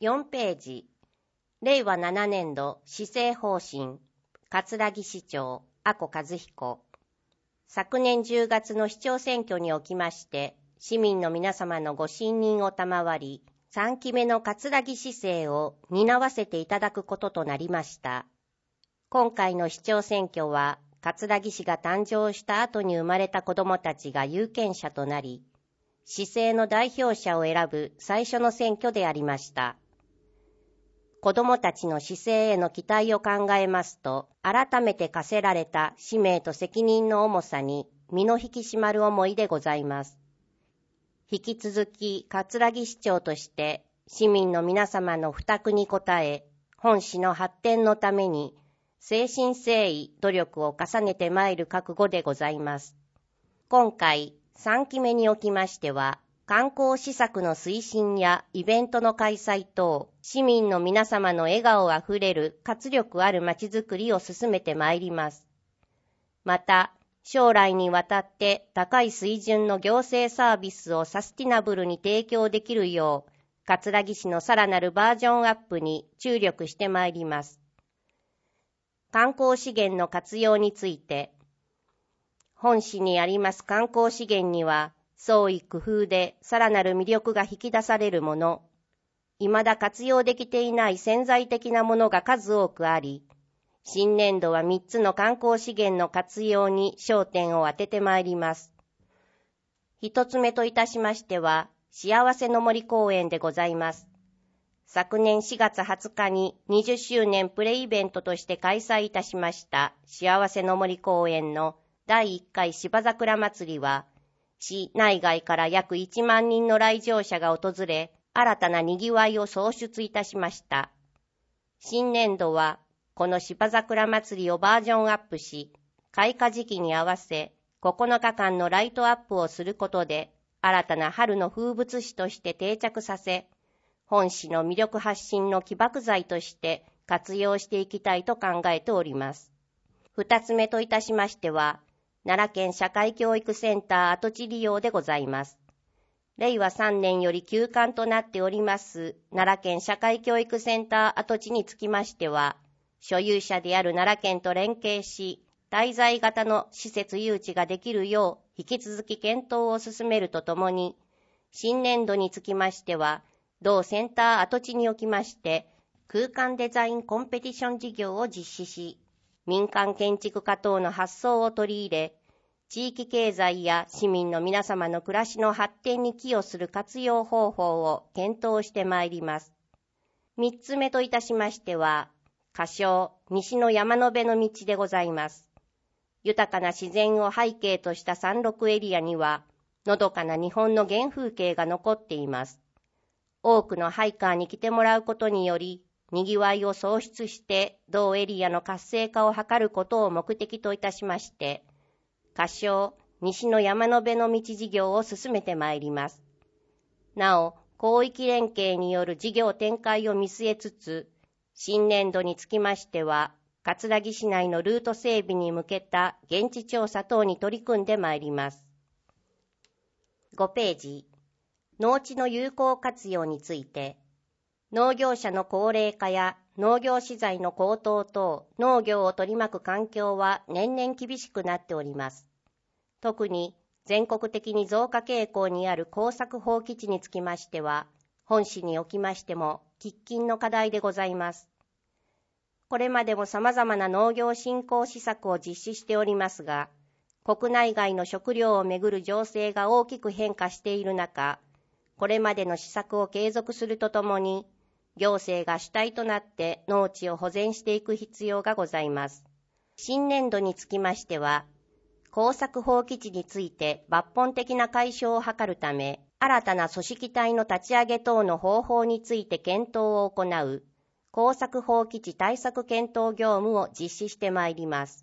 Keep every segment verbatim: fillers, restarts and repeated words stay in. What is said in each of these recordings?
よんページ、れいわななねんど施政方針、葛城市長、阿古和彦。昨年じゅうがつの市長選挙におきまして、市民の皆様のご信任を賜り、さんきめの葛城市政を担わせていただくこととなりました。今回の市長選挙は、葛城市が誕生した後に生まれた子どもたちが有権者となり、市政の代表者を選ぶ最初の選挙でありました。子どもたちの市政への期待を考えますと、改めて課せられた使命と責任の重さに身の引き締まる思いでございます。引き続き葛城市長として市民の皆様の負託に応え、本市の発展のために誠心誠意努力を重ねてまいる覚悟でございます。今回さんきめにおきましては、観光施策の推進やイベントの開催等、市民の皆様の笑顔あふれる活力あるまちづくりを進めてまいります。また、将来にわたって高い水準の行政サービスをサスティナブルに提供できるよう、葛城市のさらなるバージョンアップに注力してまいります。観光資源の活用について、本市にあります観光資源には、創意工夫でさらなる魅力が引き出されるもの、未だ活用できていない潜在的なものが数多くあり、新年度はみっつの観光資源の活用に焦点を当ててまいります。一つ目といたしましては、幸せの森公園でございます。昨年しがつはつかににじゅっしゅうねんプレイベントとして開催いたしました幸せの森公園のだいいっかい芝桜祭りは、市内外から約いちまんにんの来場者が訪れ、新たなにぎわいを創出いたしました。新年度は、この芝桜祭りをバージョンアップし、開花時期に合わせ、ここのかかんのライトアップをすることで、新たな春の風物詩として定着させ、本市の魅力発信の起爆剤として活用していきたいと考えております。二つ目といたしましては、奈良県社会教育センター跡地利用でございます。れいわさんねんより休館となっております奈良県社会教育センター跡地につきましては、所有者である奈良県と連携し、滞在型の施設誘致ができるよう引き続き検討を進めるとともに、新年度につきましては、同センター跡地におきまして空間デザインコンペティション事業を実施し、民間建築家等の発想を取り入れ、地域経済や市民の皆様の暮らしの発展に寄与する活用方法を検討してまいります。三つ目といたしましては、仮称西の山の辺の道でございます。豊かな自然を背景とした山麓エリアには、のどかな日本の原風景が残っています。多くのハイカーに来てもらうことにより、にぎわいを創出して同エリアの活性化を図ることを目的といたしまして、仮称西の山の辺の道事業を進めてまいります。なお、広域連携による事業展開を見据えつつ、新年度につきましては、葛城市内のルート整備に向けた現地調査等に取り組んでまいります。ごページ、農地の有効活用について、農業者の高齢化や農業資材の高騰等、農業を取り巻く環境は年々厳しくなっております。特に全国的に増加傾向にある耕作放棄地につきましては、本市におきましても喫緊の課題でございます。これまでも様々な農業振興施策を実施しておりますが、国内外の食料をめぐる情勢が大きく変化している中、これまでの施策を継続するとともに、行政が主体となって農地を保全していく必要がございます。新年度につきましては、耕作放棄地について抜本的な解消を図るため、新たな組織体の立ち上げ等の方法について検討を行う、耕作放棄地対策検討業務を実施してまいります。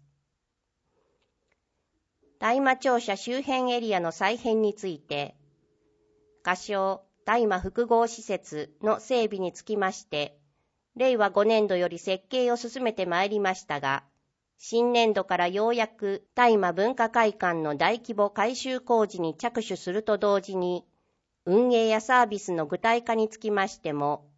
大麻庁舎周辺エリアの再編について、仮称大麻複合施設の整備につきまして、れいわごねんどより設計を進めてまいりましたが、新年度からようやく大麻文化会館の大規模改修工事に着手すると同時に、運営やサービスの具体化につきましても、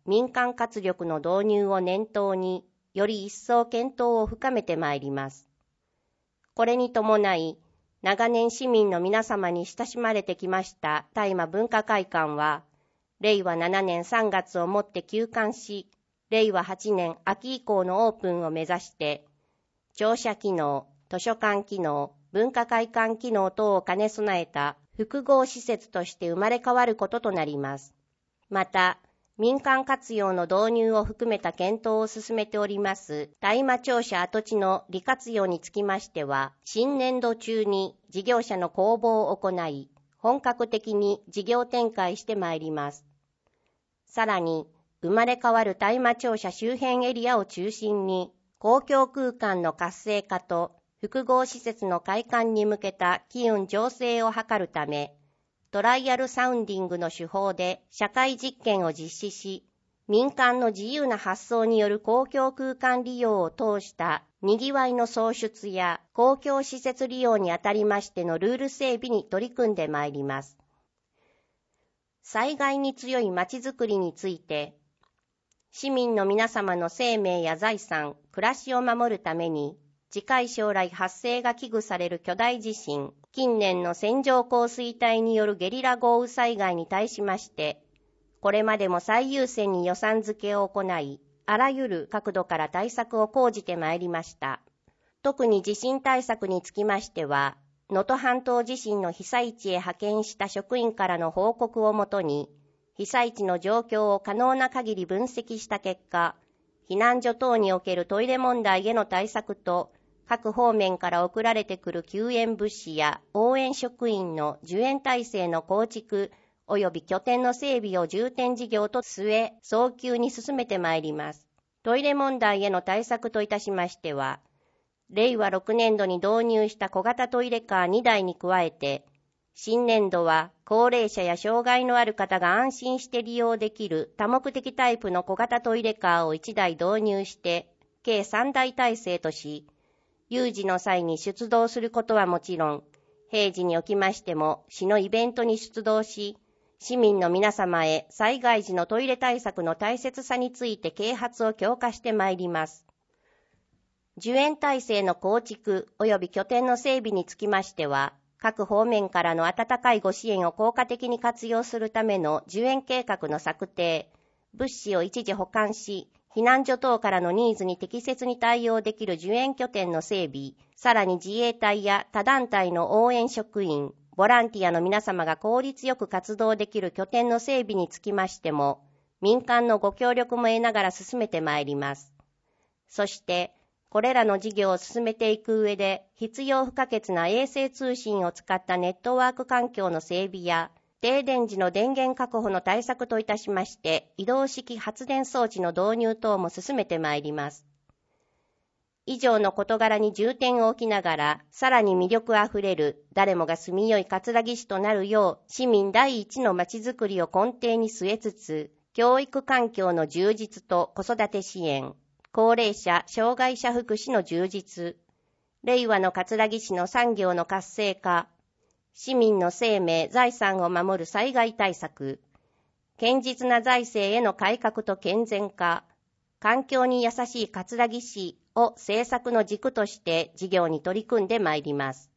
民間活力の導入を念頭に、より一層検討を深めてまいります。これに伴い、長年市民の皆様に親しまれてきました大麻文化会館は、れいわななねんさんがつをもって休館し、れいわはちねん秋以降のオープンを目指して、庁舎機能、図書館機能、文化会館機能等を兼ね備えた複合施設として生まれ変わることとなります。また、民間活用の導入を含めた検討を進めております大麻庁舎跡地の利活用につきましては、新年度中に事業者の公募を行い、本格的に事業展開してまいります。さらに、生まれ変わる大麻庁舎周辺エリアを中心に、公共空間の活性化と複合施設の開館に向けた機運醸成を図るため、トライアルサウンディングの手法で社会実験を実施し、民間の自由な発想による公共空間利用を通したにぎわいの創出や公共施設利用にあたりましてのルール整備に取り組んでまいります。災害に強いまちづくりについて、市民の皆様の生命や財産、暮らしを守るために、近い将来発生が危惧される巨大地震、近年の線状降水帯によるゲリラ豪雨災害に対しまして、これまでも最優先に予算付けを行い、あらゆる角度から対策を講じてまいりました。特に地震対策につきましては、能登半島地震の被災地へ派遣した職員からの報告をもとに、被災地の状況を可能な限り分析した結果、避難所等におけるトイレ問題への対策と、各方面から送られてくる救援物資や応援職員の受援体制の構築及び拠点の整備を重点事業と据え、早急に進めてまいります。トイレ問題への対策といたしましては、れいわろくねんどに導入した小型トイレカーにだいに加えて、新年度は高齢者や障害のある方が安心して利用できる多目的タイプの小型トイレカーをいちだい導入して、計さんだい体制とし、有事の際に出動することはもちろん、平時におきましても市のイベントに出動し、市民の皆様へ災害時のトイレ対策の大切さについて啓発を強化してまいります。受援体制の構築及び拠点の整備につきましては、各方面からの温かいご支援を効果的に活用するための受援計画の策定、物資を一時保管し、避難所等からのニーズに適切に対応できる受援拠点の整備、さらに自衛隊や他団体の応援職員、ボランティアの皆様が効率よく活動できる拠点の整備につきましても、民間のご協力も得ながら進めてまいります。そして、これらの事業を進めていく上で、必要不可欠な衛星通信を使ったネットワーク環境の整備や、停電時の電源確保の対策といたしまして、移動式発電装置の導入等も進めてまいります。以上の事柄に重点を置きながら、さらに魅力あふれる、誰もが住みよい葛城市となるよう、市民第一のまちづくりを根底に据えつつ、教育環境の充実と子育て支援、高齢者・障害者福祉の充実、令和の葛城市の産業の活性化、市民の生命・財産を守る災害対策、堅実な財政への改革と健全化、環境に優しい葛城市を政策の軸として事業に取り組んでまいります。